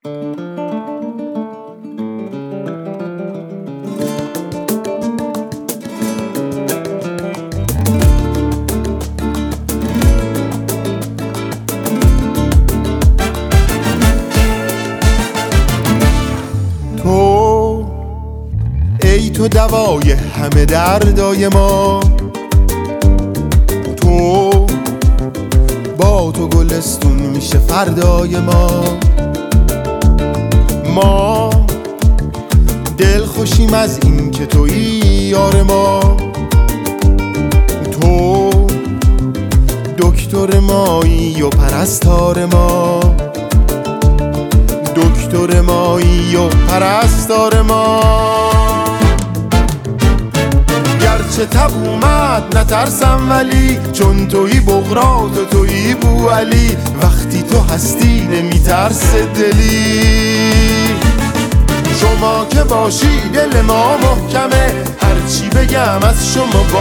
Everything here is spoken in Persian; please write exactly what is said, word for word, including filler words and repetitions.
تو ای تو دوای همه دردای ما، تو با تو گلستون میشه فردای ما. ما دل خوشیم از این که تویی یار ما، تو دکتر مایی و پرستار ما، دکتر مایی و پرستار ما. گرچه تب اومد نترسم ولی، چون تویی بغرات و تویی بوعلی، وقتی تو هستی نمیترس دلی. شما که باشی دل ما محکمه، هرچی بگم از شما